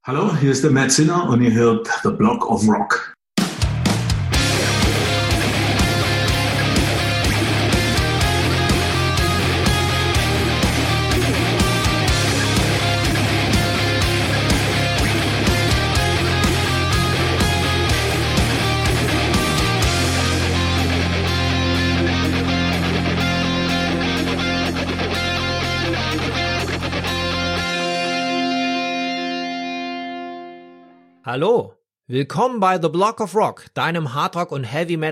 Hallo, hier ist der Matt Zinner und ihr hört The Block of Rock. Hallo, willkommen bei The Block of Rock, deinem Hardrock- und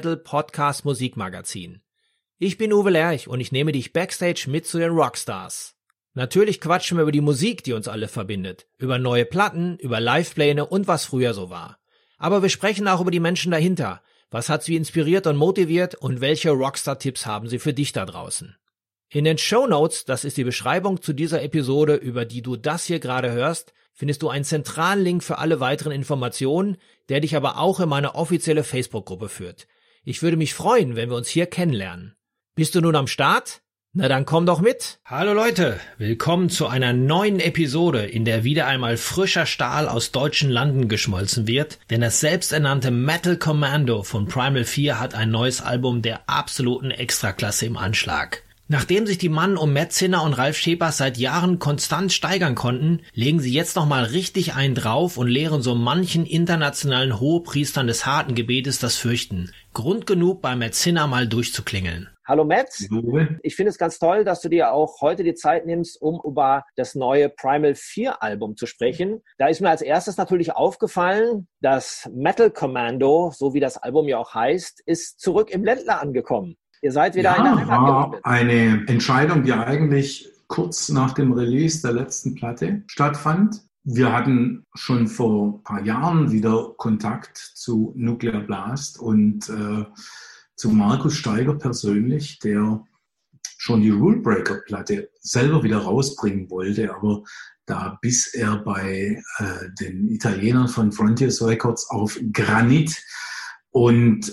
Heavy-Metal-Podcast-Musikmagazin. Ich bin Uwe Lerch und ich nehme dich backstage mit zu den Rockstars. Natürlich quatschen wir über die Musik, die uns alle verbindet, über neue Platten, über Livepläne und was früher so war. Aber wir sprechen auch über die Menschen dahinter. Was hat sie inspiriert und motiviert und welche Rockstar-Tipps haben sie für dich da draußen? In den Shownotes, das ist die Beschreibung zu dieser Episode, über die du das hier gerade hörst, findest du einen zentralen Link für alle weiteren Informationen, der dich aber auch in meine offizielle Facebook-Gruppe führt. Ich würde mich freuen, wenn wir uns hier kennenlernen. Bist du nun am Start? Na dann komm doch mit! Hallo Leute, willkommen zu einer neuen Episode, in der wieder einmal frischer Stahl aus deutschen Landen geschmolzen wird, denn das selbsternannte Metal Commando von Primal Fear hat ein neues Album der absoluten Extraklasse im Anschlag. Nachdem sich die Mann um Matt Zinner und Ralf Schepers seit Jahren konstant steigern konnten, legen sie jetzt nochmal richtig einen drauf und lehren so manchen internationalen Hohepriestern des harten Gebetes das Fürchten. Grund genug, bei Matt Zinner mal durchzuklingeln. Hallo Matt, ich finde es ganz toll, dass du dir auch heute die Zeit nimmst, um über das neue Primal Fear Album zu sprechen. Da ist mir als erstes natürlich aufgefallen, das Metal Commando, so wie das Album ja auch heißt, ist zurück im Ländler angekommen. Ihr seid wieder in der Heimat gelandet. Eine Entscheidung, die eigentlich kurz nach dem Release der letzten Platte stattfand. Wir hatten schon vor ein paar Jahren wieder Kontakt zu Nuclear Blast und zu Markus Steiger persönlich, der schon die Rulebreaker-Platte selber wieder rausbringen wollte, aber da biss er bei den Italienern von Frontiers Records auf Granit und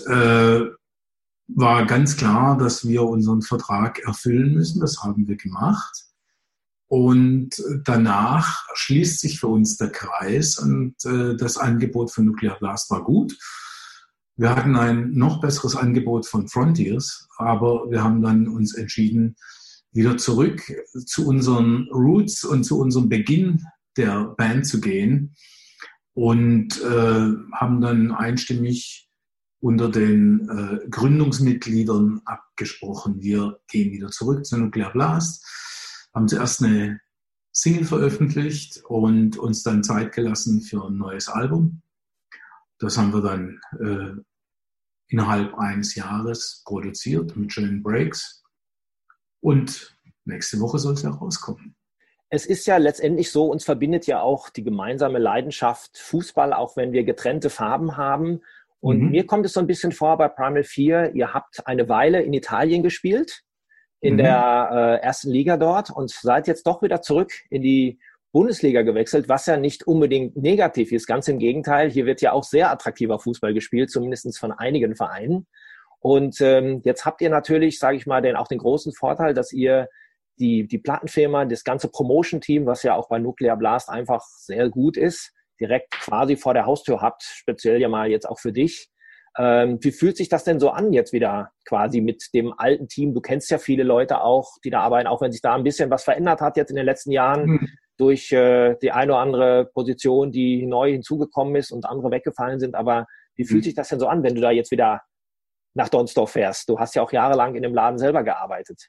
war ganz klar, dass wir unseren Vertrag erfüllen müssen. Das haben wir gemacht. Und danach schließt sich für uns der Kreis und das Angebot von Nuclear Blast war gut. Wir hatten ein noch besseres Angebot von Frontiers, aber wir haben dann uns entschieden, wieder zurück zu unseren Roots und zu unserem Beginn der Band zu gehen und haben dann einstimmig unter den Gründungsmitgliedern abgesprochen. Wir gehen wieder zurück zu Nuclear Blast, haben zuerst eine Single veröffentlicht und uns dann Zeit gelassen für ein neues Album. Das haben wir dann innerhalb eines Jahres produziert mit schönen Breaks. Und nächste Woche soll es ja rauskommen. Es ist ja letztendlich so, uns verbindet ja auch die gemeinsame Leidenschaft Fußball, auch wenn wir getrennte Farben haben. Und mir kommt es so ein bisschen vor bei Primal Fear, ihr habt eine Weile in Italien gespielt, in der ersten Liga dort und seid jetzt doch wieder zurück in die Bundesliga gewechselt, was ja nicht unbedingt negativ ist, ganz im Gegenteil. Hier wird ja auch sehr attraktiver Fußball gespielt, zumindest von einigen Vereinen. Und jetzt habt ihr natürlich, sage ich mal, auch den großen Vorteil, dass ihr die Plattenfirma, das ganze Promotion-Team, was ja auch bei Nuclear Blast einfach sehr gut ist, direkt quasi vor der Haustür habt, speziell ja mal jetzt auch für dich. Wie fühlt sich das denn so an jetzt wieder quasi mit dem alten Team? Du kennst ja viele Leute auch, die da arbeiten, auch wenn sich da ein bisschen was verändert hat jetzt in den letzten Jahren durch die eine oder andere Position, die neu hinzugekommen ist und andere weggefallen sind. Aber wie fühlt sich das denn so an, wenn du da jetzt wieder nach Donsdorf fährst? Du hast ja auch jahrelang in dem Laden selber gearbeitet.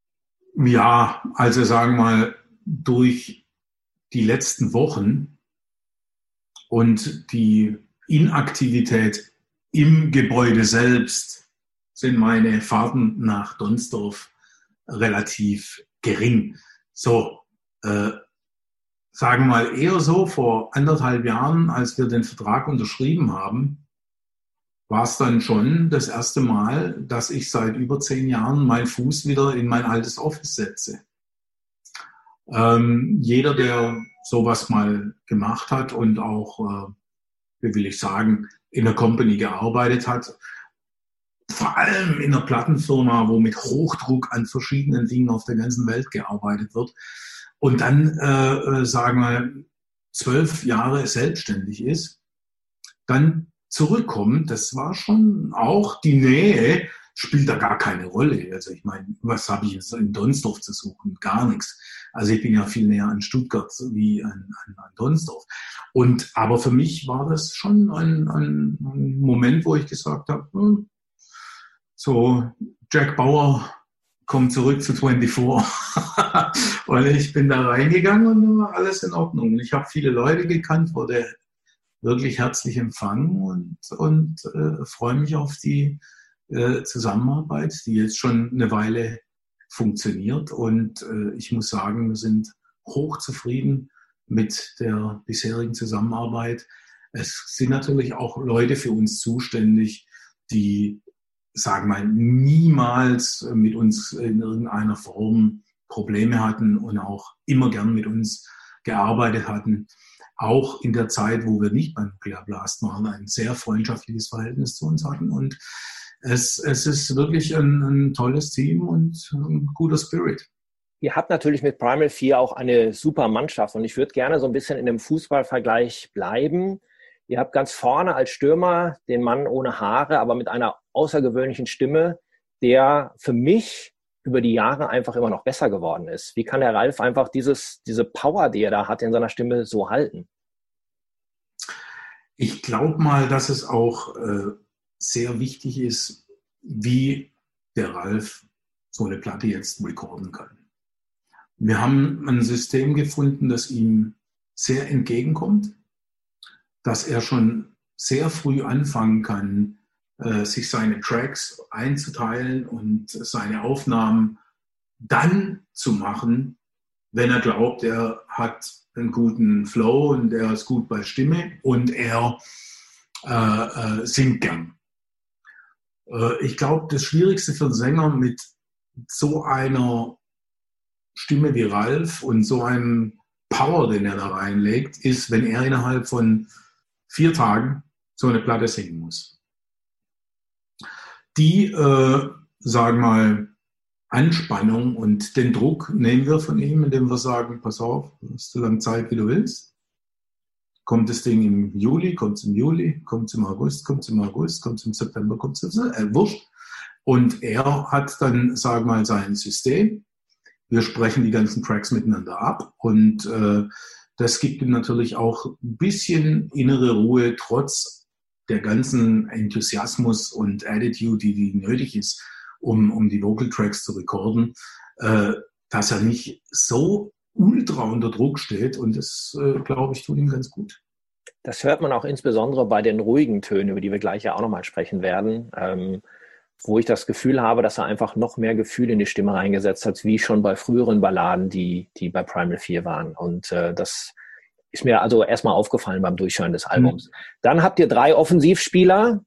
Ja, also sagen wir mal, durch die letzten Wochen und die Inaktivität im Gebäude selbst sind meine Fahrten nach Donsdorf relativ gering. So, sagen wir mal eher so, vor 1,5 Jahren, als wir den Vertrag unterschrieben haben, war es dann schon das erste Mal, dass ich seit über 10 Jahren meinen Fuß wieder in mein altes Office setze. Jeder, der sowas mal gemacht hat und auch, wie will ich sagen, in der Company gearbeitet hat, vor allem in einer Plattenfirma, wo mit Hochdruck an verschiedenen Dingen auf der ganzen Welt gearbeitet wird. Und dann, sagen wir, 12 Jahre selbstständig ist, dann zurückkommt, das war schon auch die Nähe, spielt da gar keine Rolle. Also ich meine, was habe ich jetzt in Donsdorf zu suchen? Gar nichts. Also ich bin ja viel näher an Stuttgart wie an Donsdorf. Aber für mich war das schon ein Moment, wo ich gesagt habe, so Jack Bauer kommt zurück zu 24. Und ich bin da reingegangen und war alles in Ordnung. Ich habe viele Leute gekannt, wurde wirklich herzlich empfangen und freue mich auf die Zusammenarbeit, die jetzt schon eine Weile funktioniert. Und ich muss sagen, wir sind hochzufrieden mit der bisherigen Zusammenarbeit. Es sind natürlich auch Leute für uns zuständig, die, sagen wir mal, niemals mit uns in irgendeiner Form Probleme hatten und auch immer gern mit uns gearbeitet hatten. Auch in der Zeit, wo wir nicht beim Nuclear Blast waren, ein sehr freundschaftliches Verhältnis zu uns hatten. Und es ist wirklich ein tolles Team und ein guter Spirit. Ihr habt natürlich mit Primal 4 auch eine super Mannschaft und ich würde gerne so ein bisschen in dem Fußballvergleich bleiben. Ihr habt ganz vorne als Stürmer den Mann ohne Haare, aber mit einer außergewöhnlichen Stimme, der für mich über die Jahre einfach immer noch besser geworden ist. Wie kann der Ralf einfach diese Power, die er da hat, in seiner Stimme so halten? Ich glaube mal, dass es auch sehr wichtig ist, wie der Ralf so eine Platte jetzt recorden kann. Wir haben ein System gefunden, das ihm sehr entgegenkommt, dass er schon sehr früh anfangen kann, sich seine Tracks einzuteilen und seine Aufnahmen dann zu machen, wenn er glaubt, er hat einen guten Flow und er ist gut bei Stimme und er singt gern. Ich glaube, das Schwierigste für einen Sänger mit so einer Stimme wie Ralf und so einem Power, den er da reinlegt, ist, wenn er innerhalb von 4 Tagen so eine Platte singen muss. Die, sagen wir mal, Anspannung und den Druck nehmen wir von ihm, indem wir sagen, pass auf, du hast so lange Zeit, wie du willst. Kommt das Ding im Juli, kommt es im Juli, kommt es im August, kommt es im August, kommt es im September, kommt es wurscht. Und er hat dann, sagen wir mal, sein System. Wir sprechen die ganzen Tracks miteinander ab und das gibt ihm natürlich auch ein bisschen innere Ruhe, trotz der ganzen Enthusiasmus und Attitude, die nötig ist, um die Vocal Tracks zu recorden, dass er nicht so ultra unter Druck steht und das, glaube ich, tut ihm ganz gut. Das hört man auch insbesondere bei den ruhigen Tönen, über die wir gleich ja auch nochmal sprechen werden, wo ich das Gefühl habe, dass er einfach noch mehr Gefühl in die Stimme reingesetzt hat, wie schon bei früheren Balladen, die bei Primal 4 waren. Und das ist mir also erstmal aufgefallen beim Durchhören des Albums. Dann habt ihr 3 Offensivspieler,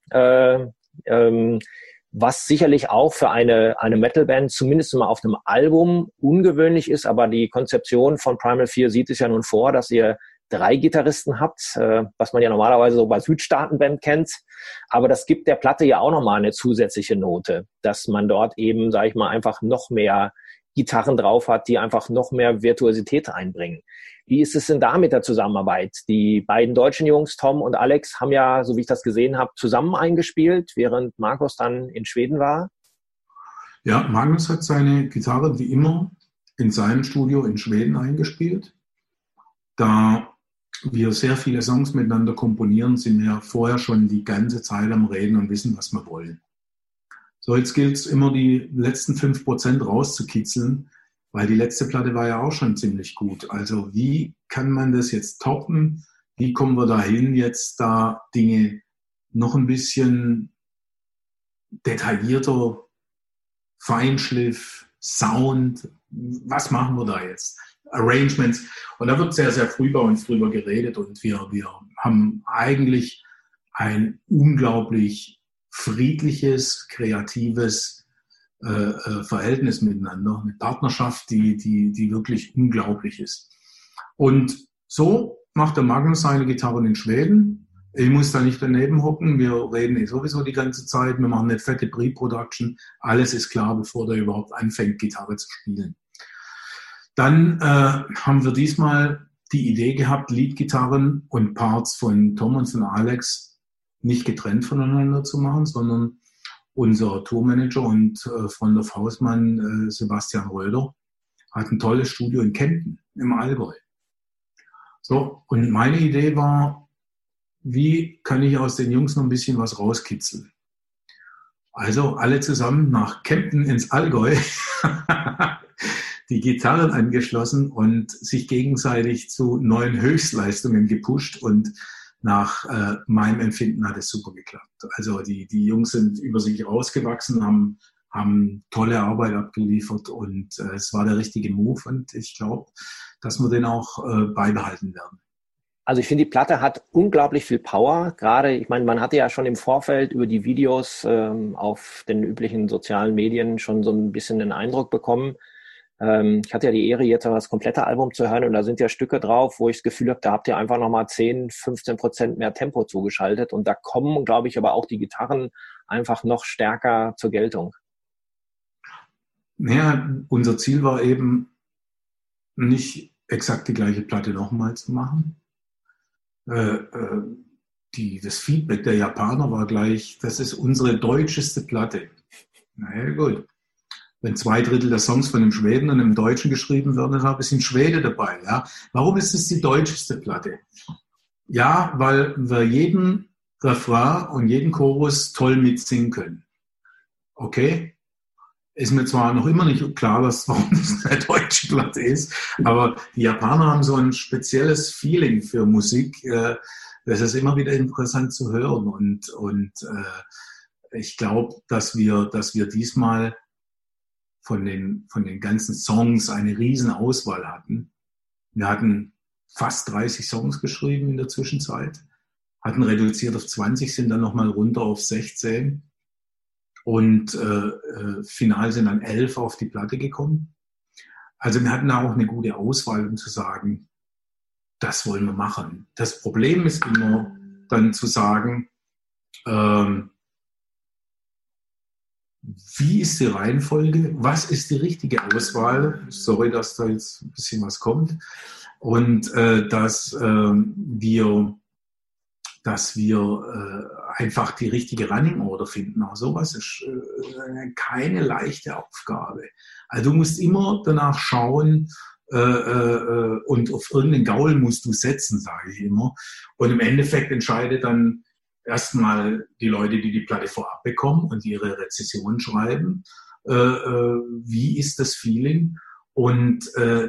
was sicherlich auch für eine Metalband zumindest mal auf einem Album ungewöhnlich ist, aber die Konzeption von Primal 4 sieht es ja nun vor, dass ihr 3 Gitarristen habt, was man ja normalerweise so bei Südstaatenband kennt, aber das gibt der Platte ja auch nochmal eine zusätzliche Note, dass man dort eben, sage ich mal, einfach noch mehr Gitarren drauf hat, die einfach noch mehr Virtuosität einbringen. Wie ist es denn da mit der Zusammenarbeit? Die beiden deutschen Jungs, Tom und Alex, haben ja, so wie ich das gesehen habe, zusammen eingespielt, während Markus dann in Schweden war. Ja, Magnus hat seine Gitarre wie immer in seinem Studio in Schweden eingespielt. Da wir sehr viele Songs miteinander komponieren, sind wir vorher schon die ganze Zeit am Reden und wissen, was wir wollen. So, jetzt gilt es immer, die letzten 5% rauszukitzeln, weil die letzte Platte war ja auch schon ziemlich gut. Also wie kann man das jetzt toppen? Wie kommen wir dahin, jetzt da Dinge noch ein bisschen detaillierter, Feinschliff, Sound, was machen wir da jetzt? Arrangements. Und da wird sehr, sehr früh bei uns drüber geredet und wir haben eigentlich ein unglaublich friedliches, kreatives Verhältnis miteinander, eine Partnerschaft, die wirklich unglaublich ist. Und so macht der Magnus seine Gitarren in Schweden. Ich muss da nicht daneben hocken, wir reden sowieso die ganze Zeit, wir machen eine fette Pre-Production, alles ist klar, bevor der überhaupt anfängt, Gitarre zu spielen. Dann haben wir diesmal die Idee gehabt, Leadgitarren und Parts von Tom und von Alex nicht getrennt voneinander zu machen, sondern unser Tourmanager und Freund of Hausmann Sebastian Röder hat ein tolles Studio in Kempten im Allgäu. So, und meine Idee war, wie kann ich aus den Jungs noch ein bisschen was rauskitzeln? Also alle zusammen nach Kempten ins Allgäu, die Gitarren angeschlossen und sich gegenseitig zu neuen Höchstleistungen gepusht und nach meinem Empfinden hat es super geklappt. Also die Jungs sind über sich rausgewachsen, haben tolle Arbeit abgeliefert und es war der richtige Move und ich glaube, dass wir den auch beibehalten werden. Also ich finde, die Platte hat unglaublich viel Power. Gerade, ich meine, man hatte ja schon im Vorfeld über die Videos auf den üblichen sozialen Medien schon so ein bisschen den Eindruck bekommen. Ich hatte ja die Ehre, jetzt das komplette Album zu hören und da sind ja Stücke drauf, wo ich das Gefühl habe, da habt ihr einfach nochmal 10-15% mehr Tempo zugeschaltet und da kommen, glaube ich, aber auch die Gitarren einfach noch stärker zur Geltung. Naja, unser Ziel war eben nicht exakt die gleiche Platte nochmal zu machen. Das Feedback der Japaner war gleich, das ist unsere deutscheste Platte. Naja, gut. Wenn 2/3 der Songs von einem Schweden und einem Deutschen geschrieben werden, dann habe ich ein Schwede dabei. Ja? Warum ist es die deutscheste Platte? Ja, weil wir jeden Refrain und jeden Chorus toll mitsingen können. Okay? Ist mir zwar noch immer nicht klar, warum das eine deutsche Platte ist, aber die Japaner haben so ein spezielles Feeling für Musik. Das ist immer wieder interessant zu hören. Und ich glaube, dass wir diesmal von den ganzen Songs eine riesen Auswahl hatten. Wir hatten fast 30 Songs geschrieben in der Zwischenzeit, hatten reduziert auf 20, sind dann nochmal runter auf 16 und final sind dann 11 auf die Platte gekommen. Also wir hatten da auch eine gute Auswahl, um zu sagen, das wollen wir machen. Das Problem ist immer dann zu sagen, wie ist die Reihenfolge? Was ist die richtige Auswahl? Sorry, dass da jetzt ein bisschen was kommt. Und dass wir einfach die richtige Running Order finden. Auch sowas ist keine leichte Aufgabe. Also du musst immer danach schauen und auf irgendeinen Gaul musst du setzen, sage ich immer. Und im Endeffekt entscheidet dann erstmal die Leute, die Platte vorab bekommen und ihre Rezession schreiben, wie ist das Feeling? Und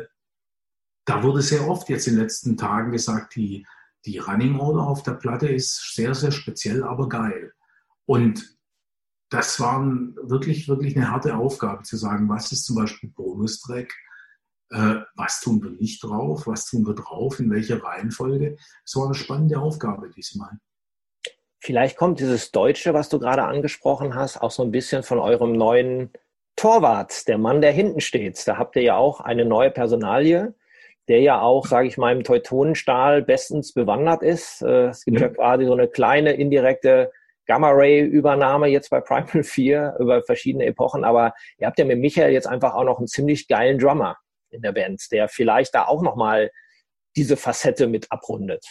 da wurde sehr oft jetzt in den letzten Tagen gesagt, die Running Order auf der Platte ist sehr, sehr speziell, aber geil. Und das war wirklich, wirklich eine harte Aufgabe zu sagen, was ist zum Beispiel Bonustrack, was tun wir nicht drauf, was tun wir drauf, in welcher Reihenfolge. Das war eine spannende Aufgabe diesmal. Vielleicht kommt dieses Deutsche, was du gerade angesprochen hast, auch so ein bisschen von eurem neuen Torwart, der Mann, der hinten steht. Da habt ihr ja auch eine neue Personalie, der ja auch, sage ich mal, im Teutonenstahl bestens bewandert ist. Es gibt ja quasi so eine kleine indirekte Gamma-Ray-Übernahme jetzt bei Primal 4 über verschiedene Epochen. Aber ihr habt ja mit Michael jetzt einfach auch noch einen ziemlich geilen Drummer in der Band, der vielleicht da auch nochmal diese Facette mit abrundet.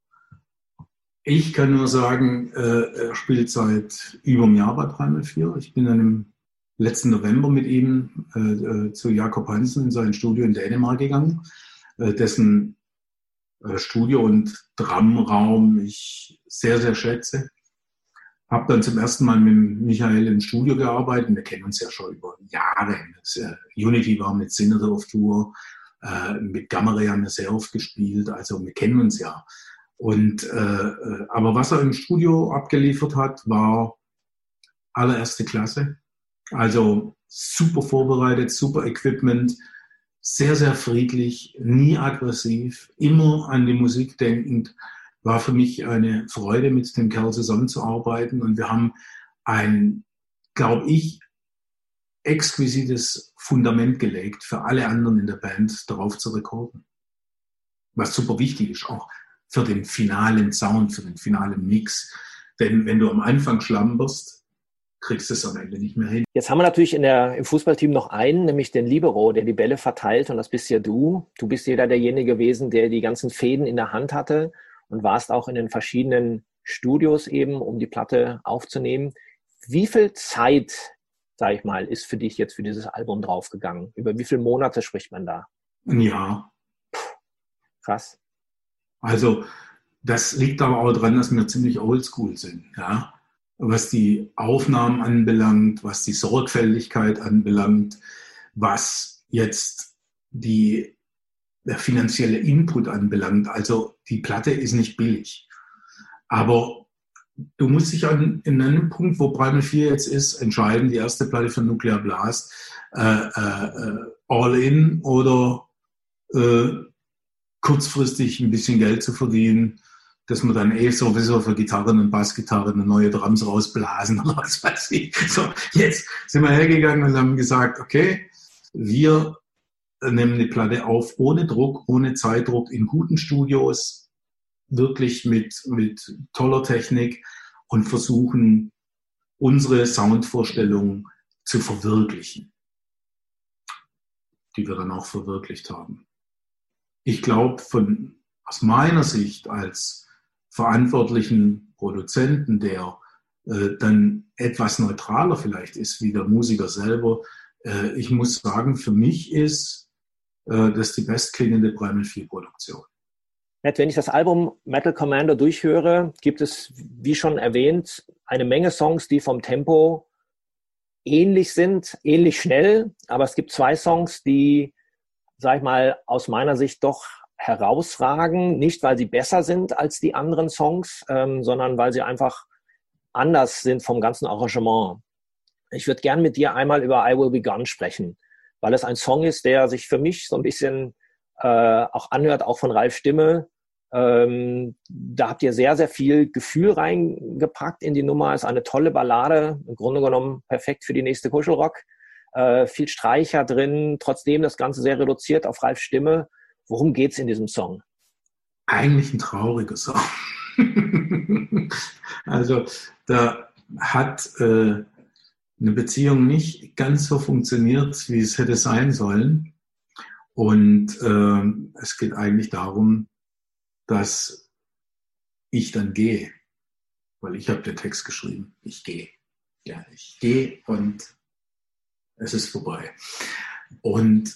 Ich kann nur sagen, er spielt seit über einem Jahr bei Primal 4. Ich bin dann im letzten November mit ihm zu Jakob Hansen in sein Studio in Dänemark gegangen, dessen Studio und Drumraum ich sehr, sehr schätze. Habe dann zum ersten Mal mit Michael im Studio gearbeitet. Wir kennen uns ja schon über Jahre. Unity war mit Senator auf Tour, mit Gamma Ray haben wir sehr oft gespielt. Also wir kennen uns ja. Und aber was er im Studio abgeliefert hat, war allererste Klasse. Also super vorbereitet, super Equipment, sehr, sehr friedlich, nie aggressiv, immer an die Musik denkend. War für mich eine Freude, mit dem Kerl zusammenzuarbeiten. Und wir haben ein, glaube ich, exquisites Fundament gelegt für alle anderen in der Band, darauf zu rekorden. Was super wichtig ist, auch für den finalen Sound, für den finalen Mix. Denn wenn du am Anfang schlamperst, kriegst du es am Ende nicht mehr hin. Jetzt haben wir natürlich im Fußballteam noch einen, nämlich den Libero, der die Bälle verteilt, und das bist ja du. Du bist ja derjenige gewesen, der die ganzen Fäden in der Hand hatte und warst auch in den verschiedenen Studios eben, um die Platte aufzunehmen. Wie viel Zeit, sag ich mal, ist für dich jetzt für dieses Album draufgegangen? Über wie viele Monate spricht man da? Ein Jahr. Krass. Also das liegt aber auch daran, dass wir ziemlich oldschool sind, ja. Was die Aufnahmen anbelangt, was die Sorgfältigkeit anbelangt, was jetzt der finanzielle Input anbelangt. Also die Platte ist nicht billig. Aber du musst dich in einem Punkt, wo Primal 4 jetzt ist, entscheiden, die erste Platte von Nuclear Blast, all in oder kurzfristig ein bisschen Geld zu verdienen, dass man dann sowieso für Gitarren und Bassgitarren eine neue Drums rausblasen oder was weiß ich. So, jetzt sind wir hergegangen und haben gesagt, okay, wir nehmen eine Platte auf ohne Druck, ohne Zeitdruck, in guten Studios, wirklich mit toller Technik und versuchen, unsere Soundvorstellung zu verwirklichen, die wir dann auch verwirklicht haben. Ich glaube, aus meiner Sicht als verantwortlichen Produzenten, der dann etwas neutraler vielleicht ist wie der Musiker selber, ich muss sagen, für mich ist das die bestklingende Primal 4 Produktion. Wenn ich das Album Metal Commando durchhöre, gibt es, wie schon erwähnt, eine Menge Songs, die vom Tempo ähnlich sind, ähnlich schnell, aber es gibt 2 Songs, die, sag ich mal, aus meiner Sicht doch herausragen, nicht weil sie besser sind als die anderen Songs, sondern weil sie einfach anders sind vom ganzen Arrangement. Ich würde gern mit dir einmal über I Will Be Gone sprechen, weil es ein Song ist, der sich für mich so ein bisschen auch anhört, auch von Ralfs Stimme. Da habt ihr sehr, sehr viel Gefühl reingepackt in die Nummer. Ist eine tolle Ballade, im Grunde genommen perfekt für die nächste Kuschelrock. Viel Streicher drin, trotzdem das Ganze sehr reduziert auf Ralfs Stimme. Worum geht's in diesem Song? Eigentlich ein trauriger Song. Also da hat eine Beziehung nicht ganz so funktioniert, wie es hätte sein sollen. Und es geht eigentlich darum, dass ich dann gehe, weil ich habe den Text geschrieben. Ich gehe. Ja, ich gehe und es ist vorbei. Und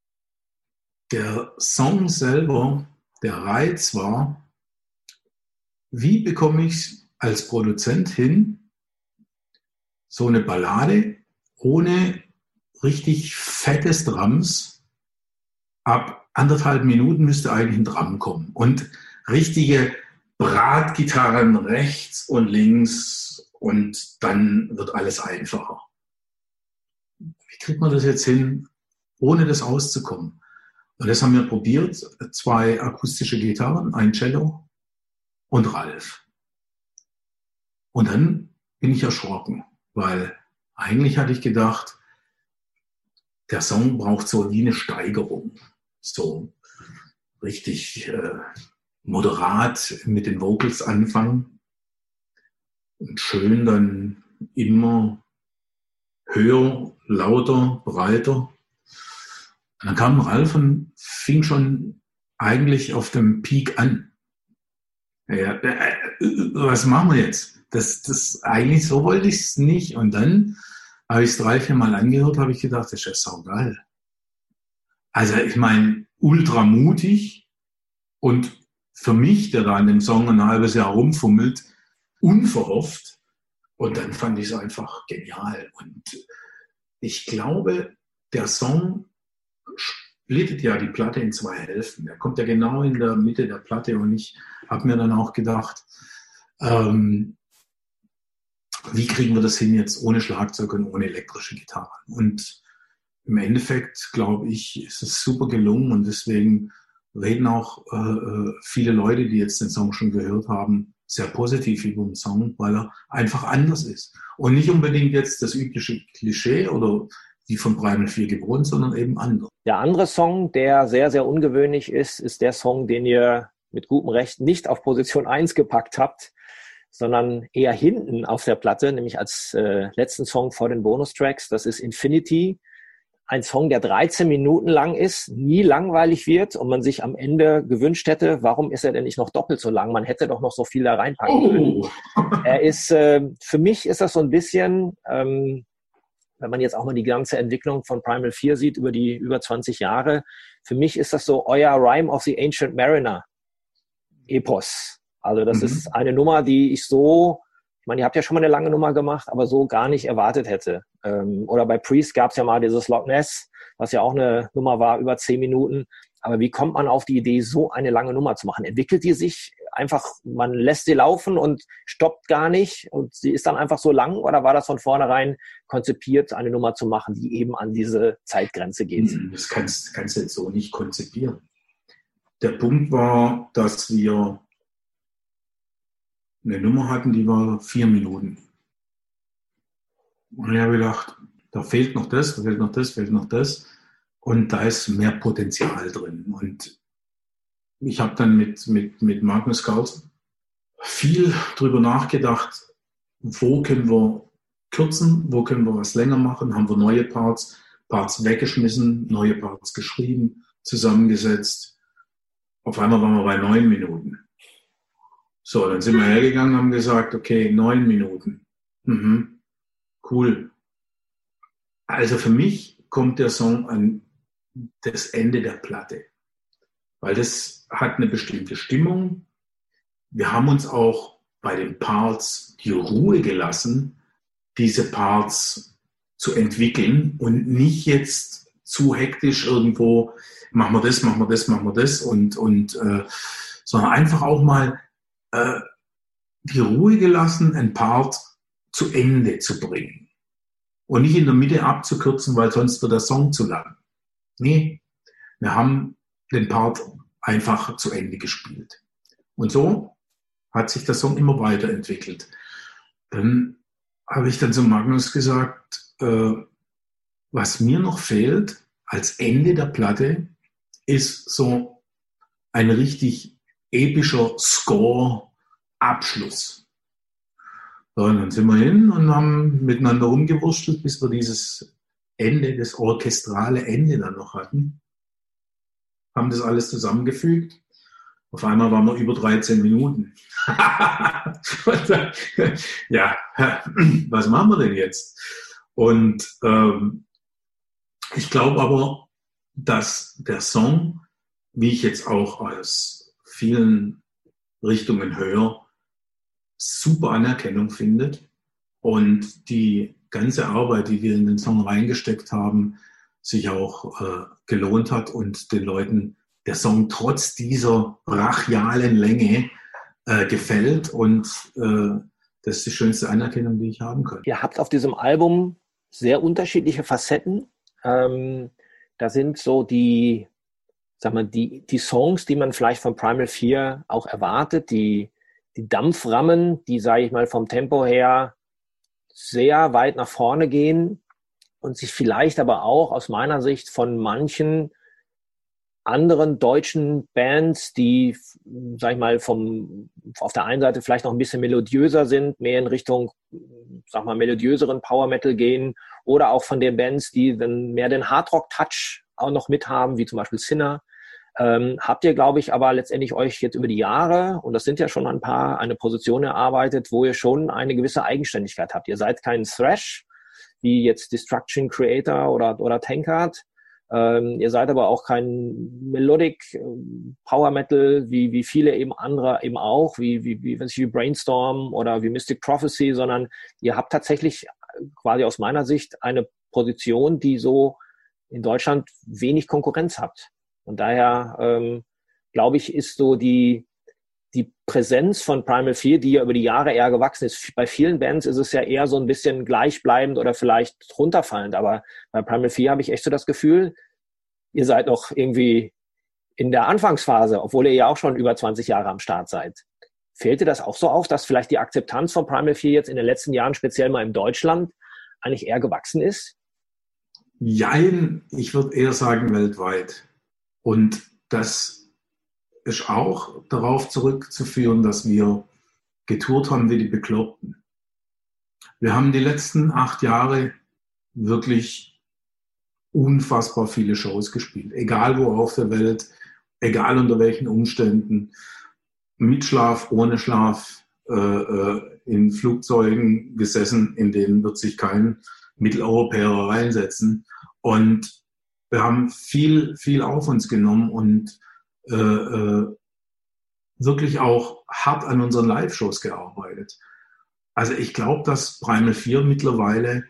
der Song selber, der Reiz war, wie bekomme ich es als Produzent hin, so eine Ballade ohne richtig fettes Drums. Ab 1,5 Minuten müsste eigentlich ein Drum kommen und richtige Bratgitarren rechts und links und dann wird alles einfacher. Wie kriegt man das jetzt hin, ohne das auszukommen? Und das haben wir probiert, 2 akustische Gitarren, ein Cello und Ralf. Und dann bin ich erschrocken, weil eigentlich hatte ich gedacht, der Song braucht so wie eine Steigerung. So richtig moderat mit den Vocals anfangen und schön dann immer höher, lauter, breiter. Und dann kam Ralf und fing schon eigentlich auf dem Peak an. Ja, was machen wir jetzt? Das eigentlich so wollte ich es nicht. Und dann habe ich es 3-4 Mal angehört, habe ich gedacht, das ist ja saugeil. Also ich meine, ultra mutig und für mich, der da an dem Song ein halbes Jahr rumfummelt, unverhofft. Und dann fand ich es einfach genial. Und ich glaube, der Song splittet ja die Platte in 2 Hälften. Der kommt ja genau in der Mitte der Platte und ich habe mir dann auch gedacht, wie kriegen wir das hin jetzt ohne Schlagzeug und ohne elektrische Gitarre? Und im Endeffekt, glaube ich, ist es super gelungen und deswegen reden auch viele Leute, die jetzt den Song schon gehört haben, sehr positiv über den Song, weil er einfach anders ist. Und nicht unbedingt jetzt das übliche Klischee oder wie von Primal 4 gewohnt, sondern eben anders. Der andere Song, der sehr, sehr ungewöhnlich ist, ist der Song, den ihr mit gutem Recht nicht auf Position 1 gepackt habt, sondern eher hinten auf der Platte, nämlich als letzten Song vor den Bonustracks. Das ist Infinity. Ein Song, der 13 Minuten lang ist, nie langweilig wird und man sich am Ende gewünscht hätte, warum ist er denn nicht noch doppelt so lang? Man hätte doch noch so viel da reinpacken können. Er ist, für mich ist das so ein bisschen, wenn man jetzt auch mal die ganze Entwicklung von Primal 4 sieht, über die über 20 Jahre, für mich ist das so euer Rime of the Ancient Mariner Epos. Also das ist eine Nummer, die ich so, ich meine, ihr habt ja schon mal eine lange Nummer gemacht, aber so gar nicht erwartet hätte. Oder bei Priest gab es ja mal dieses Loch Ness, was ja auch eine Nummer war, über 10 Minuten. Aber wie kommt man auf die Idee, so eine lange Nummer zu machen? Entwickelt die sich einfach, man lässt sie laufen und stoppt gar nicht und sie ist dann einfach so lang? Oder war das von vornherein konzipiert, eine Nummer zu machen, die eben an diese Zeitgrenze geht? Das kannst du jetzt so nicht konzipieren. Der Punkt war, dass wir eine Nummer hatten, die war 4 Minuten. Und ich habe gedacht, da fehlt noch das, da fehlt noch das, fehlt noch das. Und da ist mehr Potenzial drin. Und ich habe dann mit Magnus Carlsen viel drüber nachgedacht, wo können wir kürzen, wo können wir was länger machen, haben wir neue Parts weggeschmissen, neue Parts geschrieben, zusammengesetzt. Auf einmal waren wir bei 9 Minuten. So, dann sind wir hergegangen und haben gesagt, okay, 9 Minuten. Cool. Also für mich kommt der Song an das Ende der Platte, weil das hat eine bestimmte Stimmung. Wir haben uns auch bei den Parts die Ruhe gelassen, diese Parts zu entwickeln und nicht jetzt zu hektisch irgendwo, machen wir das und sondern einfach auch mal die Ruhe gelassen, ein Part zu Ende zu bringen. Und nicht in der Mitte abzukürzen, weil sonst wird der Song zu lang. Nee, wir haben den Part einfach zu Ende gespielt. Und so hat sich der Song immer weiterentwickelt. Dann habe ich dann zu Magnus gesagt, was mir noch fehlt als Ende der Platte, ist so ein richtig epischer Score-Abschluss. So, und dann sind wir hin und haben miteinander rumgewurschtelt, bis wir dieses Ende, das orchestrale Ende dann noch hatten. Haben das alles zusammengefügt. Auf einmal waren wir über 13 Minuten. Ja, was machen wir denn jetzt? Und ich glaube aber, dass der Song, wie ich jetzt auch aus vielen Richtungen höre, super Anerkennung findet und die ganze Arbeit, die wir in den Song reingesteckt haben, sich auch gelohnt hat und den Leuten der Song trotz dieser brachialen Länge gefällt und das ist die schönste Anerkennung, die ich haben kann. Ihr habt auf diesem Album sehr unterschiedliche Facetten. Da sind so die Songs, die man vielleicht von Primal 4 auch erwartet, die Dampframmen, die, sage ich mal, vom Tempo her sehr weit nach vorne gehen und sich vielleicht aber auch aus meiner Sicht von manchen anderen deutschen Bands, die, sag ich mal, auf der einen Seite vielleicht noch ein bisschen melodiöser sind, mehr in Richtung, sag mal, melodiöseren Power Metal gehen, oder auch von den Bands, die dann mehr den Hardrock-Touch auch noch mit haben, wie zum Beispiel Sinner. Habt ihr, glaube ich, aber letztendlich euch jetzt über die Jahre, und das sind ja schon ein paar, eine Position erarbeitet, wo ihr schon eine gewisse Eigenständigkeit habt. Ihr seid kein Thrash, wie jetzt Destruction Creator oder Tankard. Ihr seid aber auch kein Melodic Power Metal, wie viele eben andere eben auch, wie Brainstorm oder wie Mystic Prophecy, sondern ihr habt tatsächlich quasi aus meiner Sicht eine Position, die so in Deutschland wenig Konkurrenz hat. Und daher, glaube ich, ist so die Präsenz von Primal 4, die ja über die Jahre eher gewachsen ist. Bei vielen Bands ist es ja eher so ein bisschen gleichbleibend oder vielleicht runterfallend. Aber bei Primal 4 habe ich echt so das Gefühl, ihr seid noch irgendwie in der Anfangsphase, obwohl ihr ja auch schon über 20 Jahre am Start seid. Fällt dir das auch so auf, dass vielleicht die Akzeptanz von Primal 4 jetzt in den letzten Jahren, speziell mal in Deutschland, eigentlich eher gewachsen ist? Jein, ich würde eher sagen weltweit. Und das ist auch darauf zurückzuführen, dass wir getourt haben wie die Bekloppten. Wir haben die letzten 8 Jahre wirklich unfassbar viele Shows gespielt. Egal wo auf der Welt, egal unter welchen Umständen. Mit Schlaf, ohne Schlaf, in Flugzeugen gesessen, in denen wird sich kein Mitteleuropäer reinsetzen. Und wir haben viel, viel auf uns genommen und wirklich auch hart an unseren Live-Shows gearbeitet. Also ich glaube, dass Primal 4 mittlerweile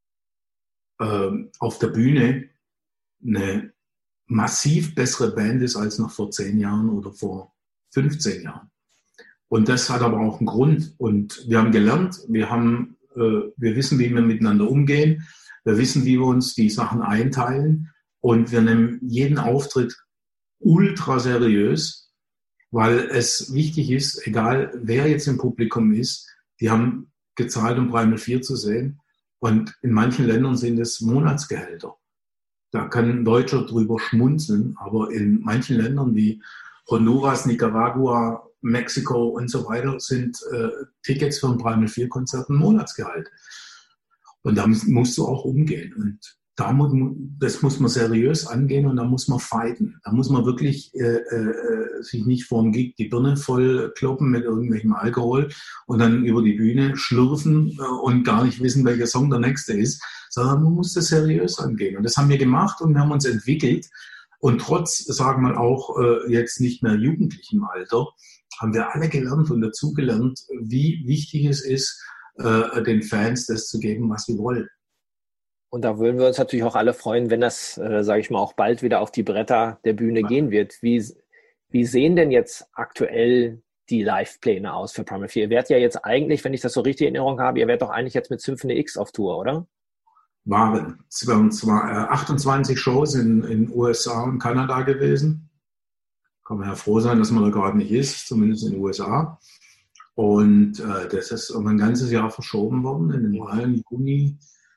auf der Bühne eine massiv bessere Band ist als noch vor 10 Jahren oder vor 15 Jahren. Und das hat aber auch einen Grund. Und wir haben gelernt, wir wissen, wie wir miteinander umgehen, wir wissen, wie wir uns die Sachen einteilen und wir nehmen jeden Auftritt ultra seriös, weil es wichtig ist, egal wer jetzt im Publikum ist, die haben gezahlt, um Primal 4 zu sehen. Und in manchen Ländern sind es Monatsgehälter. Da kann ein Deutscher drüber schmunzeln, aber in manchen Ländern wie Honduras, Nicaragua, Mexiko und so weiter sind Tickets für ein Primal 4 Konzert ein Monatsgehalt. Und da musst du auch umgehen. Und das muss man seriös angehen und da muss man fighten. Da muss man wirklich sich nicht vorm Gig die Birne voll kloppen mit irgendwelchem Alkohol und dann über die Bühne schlürfen und gar nicht wissen, welcher Song der nächste ist, sondern man muss das seriös angehen. Und das haben wir gemacht und wir haben uns entwickelt. Und trotz, sagen wir mal, auch jetzt nicht mehr jugendlichem Alter, haben wir alle gelernt und dazugelernt, wie wichtig es ist, den Fans das zu geben, was sie wollen. Und da würden wir uns natürlich auch alle freuen, wenn das, sage ich mal, auch bald wieder auf die Bretter der Bühne gehen wird. Wie sehen denn jetzt aktuell die Live-Pläne aus für Primal 4? Ihr werdet ja jetzt eigentlich, wenn ich das so richtig in Erinnerung habe, ihr werdet doch eigentlich jetzt mit Symphony X auf Tour, oder? Waren 28 Shows in USA und Kanada gewesen. Kann man ja froh sein, dass man da gerade nicht ist, zumindest in den USA. Und das ist um ein ganzes Jahr verschoben worden, in den Mai, Juni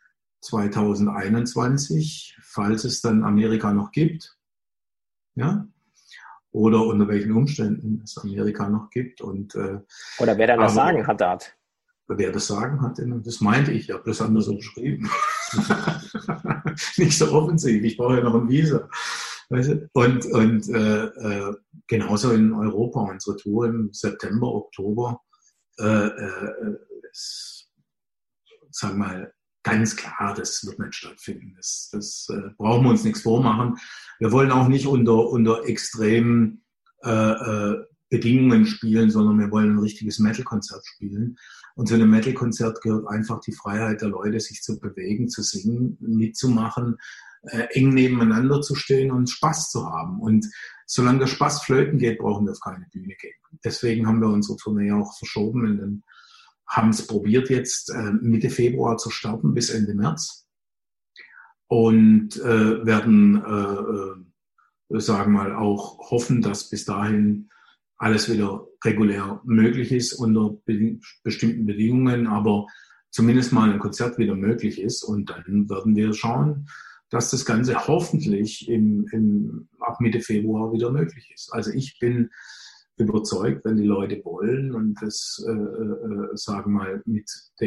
2021, falls es dann Amerika noch gibt. Ja? Oder unter welchen Umständen es Amerika noch gibt. Und, oder wer dann das Sagen hat, Dart. Wer das Sagen hat, das meinte ich, ich habe das anders so beschrieben. Nicht so offensiv, ich brauche ja noch ein Visa. Weißt du? Und genauso in Europa, unsere Tour im September, Oktober, sagen wir mal, ganz klar, das wird nicht stattfinden. Das brauchen wir uns nichts vormachen. Wir wollen auch nicht unter extremen Bedingungen spielen, sondern wir wollen ein richtiges Metal-Konzert spielen. Und zu einem Metal-Konzert gehört einfach die Freiheit der Leute, sich zu bewegen, zu singen, mitzumachen, eng nebeneinander zu stehen und Spaß zu haben. Und solange der Spaß flöten geht, brauchen wir auf keine Bühne gehen. Deswegen haben wir unsere Tournee auch verschoben. Haben es probiert jetzt Mitte Februar zu starten bis Ende März und werden, sagen wir mal, auch hoffen, dass bis dahin alles wieder regulär möglich ist unter bestimmten Bedingungen, aber zumindest mal ein Konzert wieder möglich ist. Und dann werden wir schauen, dass das Ganze hoffentlich ab Mitte Februar wieder möglich ist. Also ich bin überzeugt, wenn die Leute wollen und das, sagen wir mal, mit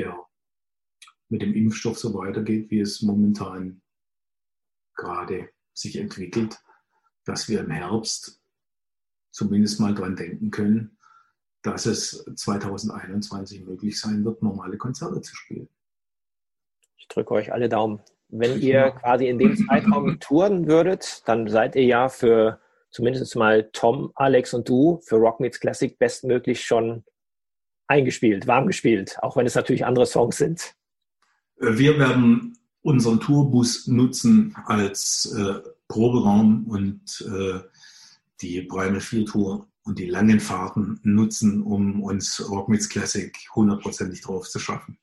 dem Impfstoff so weitergeht, wie es momentan gerade sich entwickelt, dass wir im Herbst zumindest mal dran denken können, dass es 2021 möglich sein wird, normale Konzerte zu spielen. Ich drücke euch alle Daumen. Wenn ihr quasi in dem Zeitraum touren würdet, dann seid ihr ja für zumindest mal Tom, Alex und du für Rock Meets Classic bestmöglich schon eingespielt, warm gespielt, auch wenn es natürlich andere Songs sind. Wir werden unseren Tourbus nutzen als Proberaum und die Primal 4 Tour und die langen Fahrten nutzen, um uns Rock Meets Classic 100%ig drauf zu schaffen.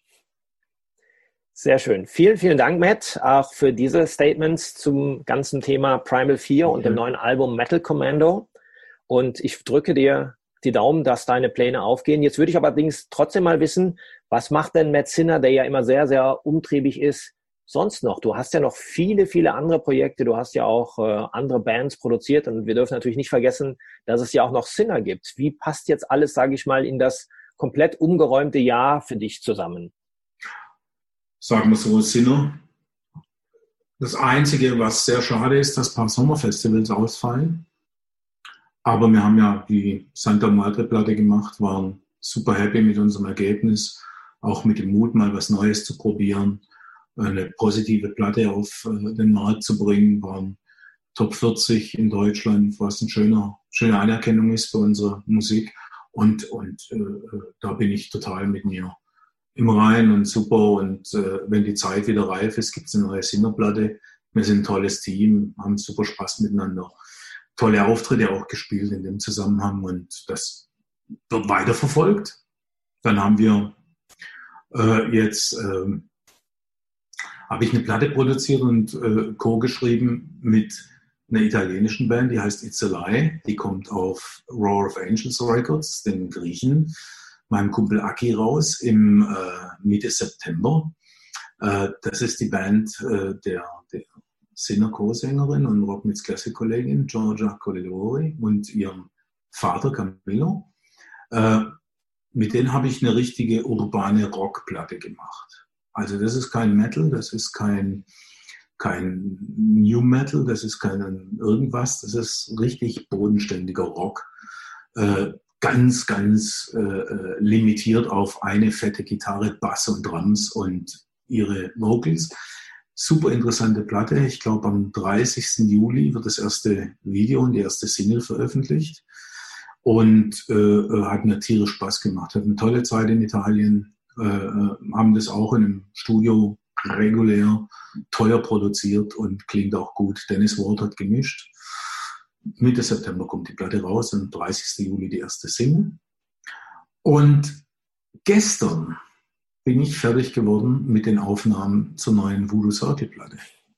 Sehr schön. Vielen, vielen Dank, Matt, auch für diese Statements zum ganzen Thema Primal 4 und dem neuen Album Metal Commando. Und ich drücke dir die Daumen, dass deine Pläne aufgehen. Jetzt würde ich allerdings trotzdem mal wissen, was macht denn Matt Sinner, der ja immer sehr, sehr umtriebig ist, sonst noch? Du hast ja noch viele, viele andere Projekte. Du hast ja auch andere Bands produziert und wir dürfen natürlich nicht vergessen, dass es ja auch noch Sinner gibt. Wie passt jetzt alles, sage ich mal, in das komplett umgeräumte Jahr für dich zusammen? Sagen wir so, Sinner. Das Einzige, was sehr schade ist, dass ein paar Sommerfestivals ausfallen. Aber wir haben ja die Santa Madre-Platte gemacht, waren super happy mit unserem Ergebnis, auch mit dem Mut, mal was Neues zu probieren, eine positive Platte auf den Markt zu bringen, waren Top 40 in Deutschland, was eine schöne Anerkennung ist für unsere Musik. Und da bin ich total mit mir im Rein und super. Und wenn die Zeit wieder reif ist, gibt es eine neue Sinnerplatte. Wir sind ein tolles Team, haben super Spaß miteinander. Tolle Auftritte auch gespielt in dem Zusammenhang und das wird weiterverfolgt. Dann haben wir habe ich eine Platte produziert und co-geschrieben mit einer italienischen Band, die heißt It's a Lie. Die kommt auf Roar of Angels Records, den Griechen, meinem Kumpel Aki raus im Mitte September. Das ist die Band der Sinner Co-Sängerin und Rock Meets Classic Kollegin Giorgia Colidori und ihrem Vater Camillo. Mit denen habe ich eine richtige urbane Rockplatte gemacht. Also das ist kein Metal, das ist kein New Metal, das ist kein irgendwas, das ist richtig bodenständiger Rock. Ganz limitiert auf eine fette Gitarre, Bass und Drums und ihre Vocals. Super interessante Platte. Ich glaube, am 30. Juli wird das erste Video und die erste Single veröffentlicht. Und hat mir tierisch Spaß gemacht. Hat eine tolle Zeit in Italien. Haben das auch in einem Studio regulär teuer produziert und klingt auch gut. Dennis Ward hat gemischt. Mitte September kommt die Platte raus und am 30. Juli die erste Single. Und gestern bin ich fertig geworden mit den Aufnahmen zur neuen Voodoo Circle Platte.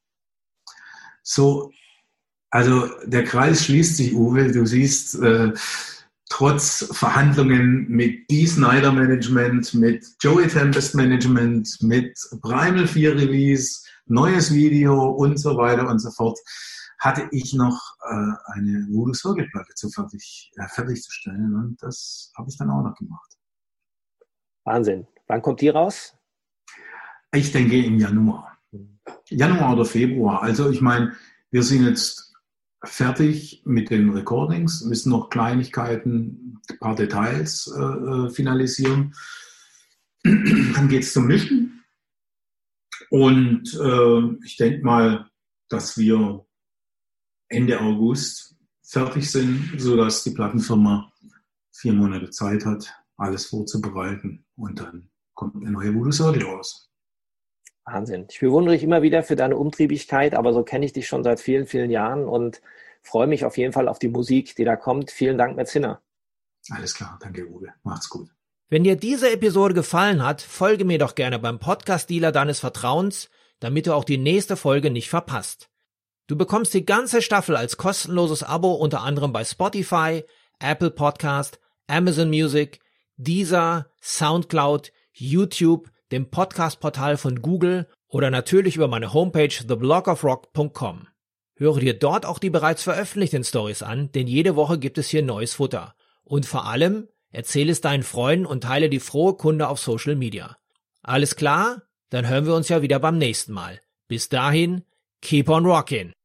So, also der Kreis schließt sich, Uwe. Du siehst, trotz Verhandlungen mit Dee Snider Management, mit Joey Tempest Management, mit Primal 4 Release, neues Video und so weiter und so fort, hatte ich noch eine Voodoo Circle Platte fertigzustellen und das habe ich dann auch noch gemacht. Wahnsinn. Wann kommt die raus? Ich denke im Januar. Januar oder Februar. Also ich meine, wir sind jetzt fertig mit den Recordings, müssen noch Kleinigkeiten, ein paar Details finalisieren. Dann geht es zum Mischen. Und ich denke mal, dass wir Ende August fertig sind, sodass die Plattenfirma 4 Monate Zeit hat, alles vorzubereiten. Und dann kommt eine neue Voodoo Circle raus. Wahnsinn. Ich bewundere dich immer wieder für deine Umtriebigkeit, aber so kenne ich dich schon seit vielen, vielen Jahren und freue mich auf jeden Fall auf die Musik, die da kommt. Vielen Dank, Matt Zinner. Alles klar, danke Uwe. Macht's gut. Wenn dir diese Episode gefallen hat, folge mir doch gerne beim Podcast-Dealer deines Vertrauens, damit du auch die nächste Folge nicht verpasst. Du bekommst die ganze Staffel als kostenloses Abo unter anderem bei Spotify, Apple Podcast, Amazon Music, Deezer, Soundcloud, YouTube, dem Podcast-Portal von Google oder natürlich über meine Homepage theblogofrock.com. Höre dir dort auch die bereits veröffentlichten Stories an, denn jede Woche gibt es hier neues Futter. Und vor allem, erzähle es deinen Freunden und teile die frohe Kunde auf Social Media. Alles klar? Dann hören wir uns ja wieder beim nächsten Mal. Bis dahin, keep on rockin'!